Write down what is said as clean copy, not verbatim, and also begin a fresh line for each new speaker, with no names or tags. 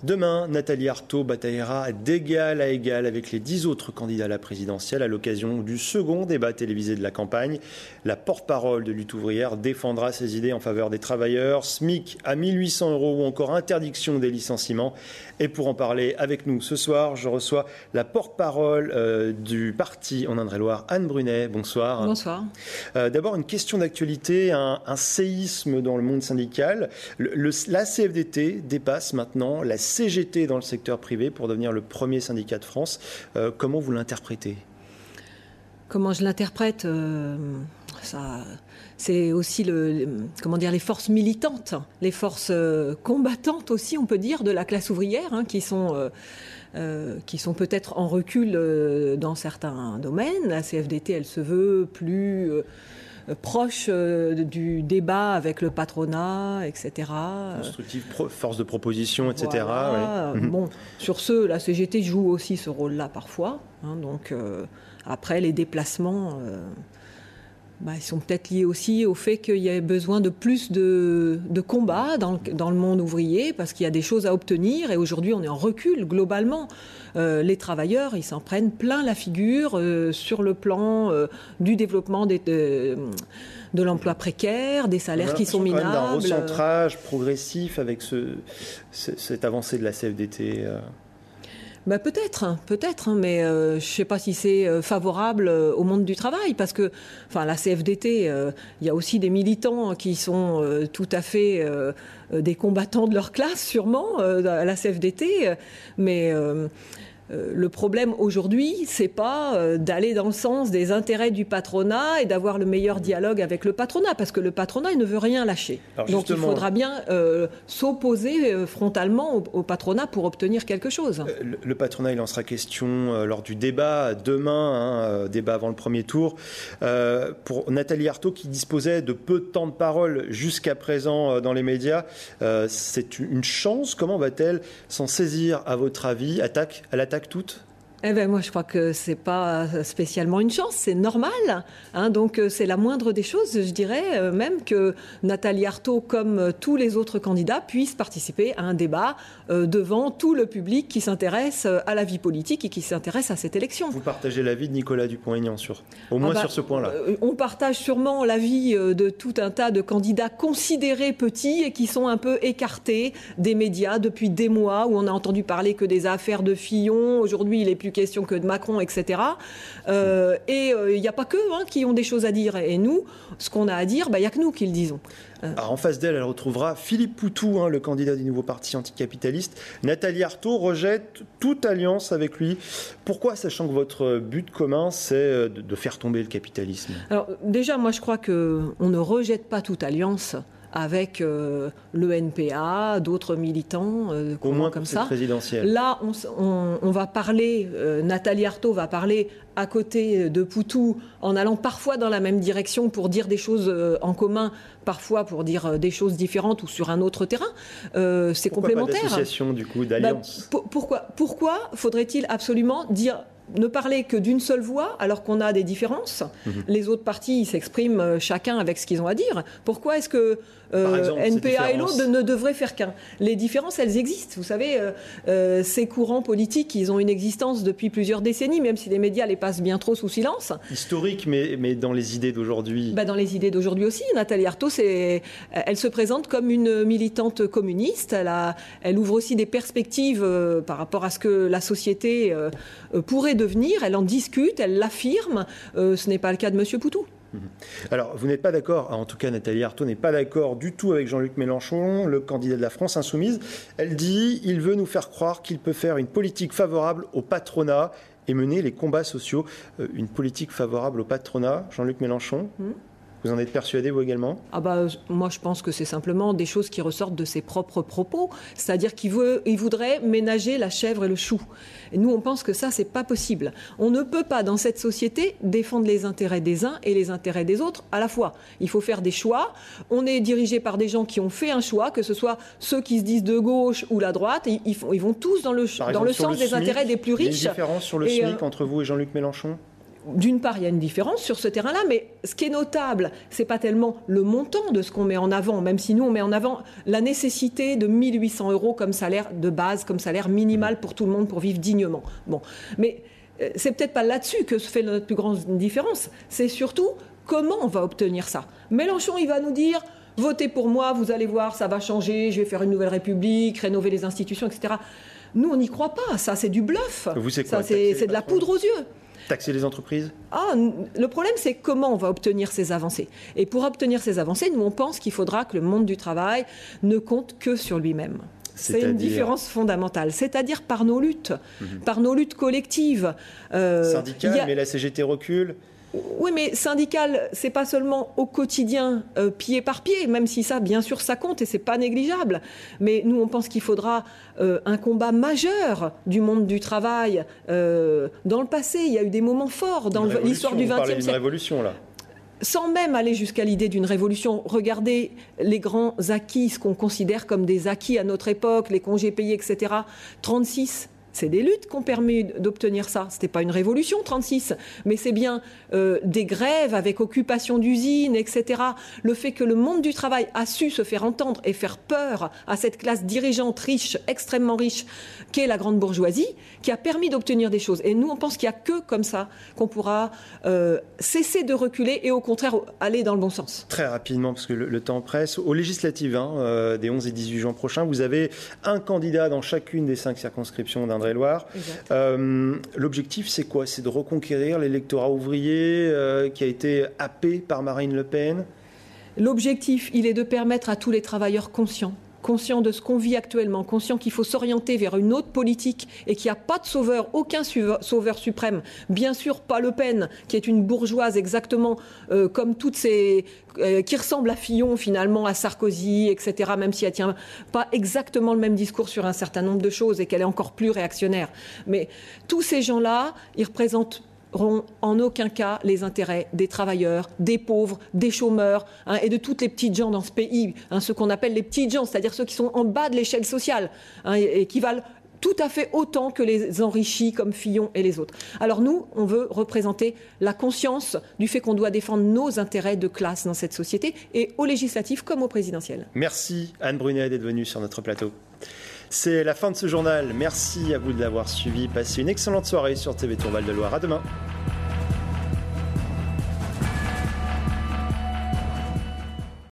Demain, Nathalie Arthaud bataillera d'égal à égal avec les 10 autres candidats à la présidentielle à l'occasion du second débat télévisé de la campagne. La porte-parole de Lutte ouvrière défendra ses idées en faveur des travailleurs, SMIC à 1 800 € ou encore interdiction des licenciements. Et pour en parler avec nous ce soir, je reçois la porte-parole du parti en Indre-et-Loire, Anne Brunet. Bonsoir.
Bonsoir.
D'abord, une question d'actualité, un séisme dans le monde syndical. La CFDT dépasse maintenant la CGT dans le secteur privé pour devenir le premier syndicat de France. Comment vous l'interprétez ?
Comment je l'interprète c'est aussi les forces militantes, les forces combattantes aussi, on peut dire, de la classe ouvrière, qui sont peut-être en recul dans certains domaines. La CFDT, elle se veut plus proche du débat avec le patronat, etc.
Constructive, force de proposition, etc.
Voilà.
Ouais.
Bon, sur ce, la CGT joue aussi ce rôle-là parfois. Donc après, les déplacements, ils sont peut-être liés aussi au fait qu'il y a besoin de plus de combats dans le monde ouvrier, parce qu'il y a des choses à obtenir. Et aujourd'hui, on est en recul globalement. Les travailleurs, ils s'en prennent plein la figure sur le plan du développement de l'emploi précaire, des salaires qui sont minables.
Un recentrage progressif avec cette avancée de la CFDT.
Peut-être, mais je ne sais pas si c'est favorable au monde du travail, parce que, la CFDT, il y a aussi des militants qui sont tout à fait des combattants de leur classe, sûrement, à la CFDT, mais le problème aujourd'hui, c'est pas d'aller dans le sens des intérêts du patronat et d'avoir le meilleur dialogue avec le patronat, parce que le patronat, il ne veut rien lâcher. Donc il faudra bien s'opposer frontalement au patronat pour obtenir quelque chose.
Le patronat, il en sera question lors du débat demain, débat avant le premier tour. Pour Nathalie Arthaud, qui disposait de peu de temps de parole jusqu'à présent dans les médias, c'est une chance. Comment va-t-elle s'en saisir, à votre avis? Elle attaque toutes?
Moi, je crois que c'est pas spécialement une chance, c'est normal. Donc, c'est la moindre des choses, je dirais, même que Nathalie Arthaud, comme tous les autres candidats, puisse participer à un débat devant tout le public qui s'intéresse à la vie politique et qui s'intéresse à cette élection.
Vous partagez l'avis de Nicolas Dupont-Aignan au moins sur ce point-là?
On partage sûrement l'avis de tout un tas de candidats considérés petits et qui sont un peu écartés des médias depuis des mois, où on a entendu parler que des affaires de Fillon. Aujourd'hui, il est plus question que de Macron, etc. Et il n'y a pas qu'eux qui ont des choses à dire. Et nous, ce qu'on a à dire, il n'y a que nous qui le disons.
Alors en face d'elle, elle retrouvera Philippe Poutou, le candidat du nouveau parti anticapitaliste. Nathalie Arthaud rejette toute alliance avec lui. Pourquoi, sachant que votre but commun, c'est de faire tomber le capitalisme? Alors
déjà, moi je crois qu'on ne rejette pas toute alliance avec le NPA, d'autres militants,
au moins
comme
cette
ça.
Présidentielle.
Là, on va parler, Nathalie Arthaud va parler à côté de Poutou, en allant parfois dans la même direction pour dire des choses en commun, parfois pour dire des choses différentes ou sur un autre terrain. C'est complémentaire.
Pourquoi pas d'association, du coup, d'alliance?
Pourquoi faudrait-il absolument ne parler que d'une seule voix alors qu'on a des différences? Les autres partis s'expriment chacun avec ce qu'ils ont à dire. Pourquoi est-ce que NPA et l'autre ne devraient faire qu'un? Les différences, elles existent. Vous savez, ces courants politiques, ils ont une existence depuis plusieurs décennies, même si les médias les passent bien trop sous silence.
Historique, mais dans les idées d'aujourd'hui.
Dans les idées d'aujourd'hui aussi. Nathalie Arthaud, elle se présente comme une militante communiste. Elle ouvre aussi des perspectives par rapport à ce que la société pourrait devenir. Elle en discute, elle l'affirme. Ce n'est pas le cas de M. Poutou.
Alors, vous n'êtes pas d'accord, en tout cas Nathalie Arthaud n'est pas d'accord du tout avec Jean-Luc Mélenchon, le candidat de la France Insoumise. Elle dit il veut nous faire croire qu'il peut faire une politique favorable au patronat et mener les combats sociaux. Une politique favorable au patronat, Jean-Luc Mélenchon? Vous en êtes persuadé, vous également?
Moi, je pense que c'est simplement des choses qui ressortent de ses propres propos. C'est-à-dire qu'il voudrait ménager la chèvre et le chou. Et nous, on pense que ça, c'est pas possible. On ne peut pas, dans cette société, défendre les intérêts des uns et les intérêts des autres à la fois. Il faut faire des choix. On est dirigé par des gens qui ont fait un choix, que ce soit ceux qui se disent de gauche ou la droite. Et ils vont tous dans le sens des intérêts des plus riches.
Il y a une différence sur le SMIC entre vous et Jean-Luc Mélenchon?
d'une part, il y a une différence sur ce terrain-là, mais ce qui est notable, c'est pas tellement le montant de ce qu'on met en avant, même si nous, on met en avant la nécessité de 1 800 € comme salaire de base, comme salaire minimal pour tout le monde pour vivre dignement. Bon, mais c'est peut-être pas là-dessus que se fait notre plus grande différence. C'est surtout comment on va obtenir ça. Mélenchon, il va nous dire « Votez pour moi, vous allez voir, ça va changer, je vais faire une nouvelle république, rénover les institutions, etc. » Nous, on n'y croit pas. Ça, c'est du bluff.
Vous, c'est quoi,
c'est de la poudre aux yeux.
Taxer les entreprises ?
Le problème, c'est comment on va obtenir ces avancées. Et pour obtenir ces avancées, nous, on pense qu'il faudra que le monde du travail ne compte que sur lui-même. C'est une différence fondamentale. C'est-à-dire par nos luttes, par nos luttes collectives.
Syndicales, mais la CGT recule.
Oui, mais syndical, c'est pas seulement au quotidien, pied par pied, même si ça, bien sûr, ça compte et c'est pas négligeable. Mais nous, on pense qu'il faudra un combat majeur du monde du travail. Dans le passé, il y a eu des moments forts dans l'histoire du XXe siècle.
Vous parlez d'une révolution, là.
Sans même aller jusqu'à l'idée d'une révolution, regardez les grands acquis, ce qu'on considère comme des acquis à notre époque, les congés payés, etc. 36. C'est des luttes qui ont permis d'obtenir ça. Ce n'était pas une révolution, 36, mais c'est bien des grèves avec occupation d'usines, etc. Le fait que le monde du travail a su se faire entendre et faire peur à cette classe dirigeante riche, extrêmement riche, qu'est la grande bourgeoisie, qui a permis d'obtenir des choses. Et nous, on pense qu'il n'y a que comme ça qu'on pourra cesser de reculer et au contraire aller dans le bon sens.
Très rapidement, parce que le temps presse. Aux législatives des 11 et 18 juin prochains, vous avez un candidat dans chacune des 5 circonscriptions d'Indre-et-Loire. L'objectif, c'est quoi? C'est de reconquérir l'électorat ouvrier qui a été happé par Marine Le Pen?
L'objectif, il est de permettre à tous les travailleurs conscients de ce qu'on vit actuellement, conscients qu'il faut s'orienter vers une autre politique et qu'il n'y a pas de sauveur, aucun sauveur suprême. Bien sûr, pas Le Pen, qui est une bourgeoise exactement comme toutes ces... qui ressemble à Fillon finalement, à Sarkozy, etc., même si elle ne tient pas exactement le même discours sur un certain nombre de choses et qu'elle est encore plus réactionnaire. Mais tous ces gens-là, ils représentent en aucun cas les intérêts des travailleurs, des pauvres, des chômeurs et de toutes les petites gens dans ce pays, ce qu'on appelle les petites gens, c'est-à-dire ceux qui sont en bas de l'échelle sociale et qui valent tout à fait autant que les enrichis comme Fillon et les autres. Alors nous, on veut représenter la conscience du fait qu'on doit défendre nos intérêts de classe dans cette société et aux législatives comme aux présidentielles.
Merci Anne Brunet d'être venue sur notre plateau. C'est la fin de ce journal. Merci à vous de l'avoir suivi. Passez une excellente soirée sur TV Tour Val de Loire. À demain.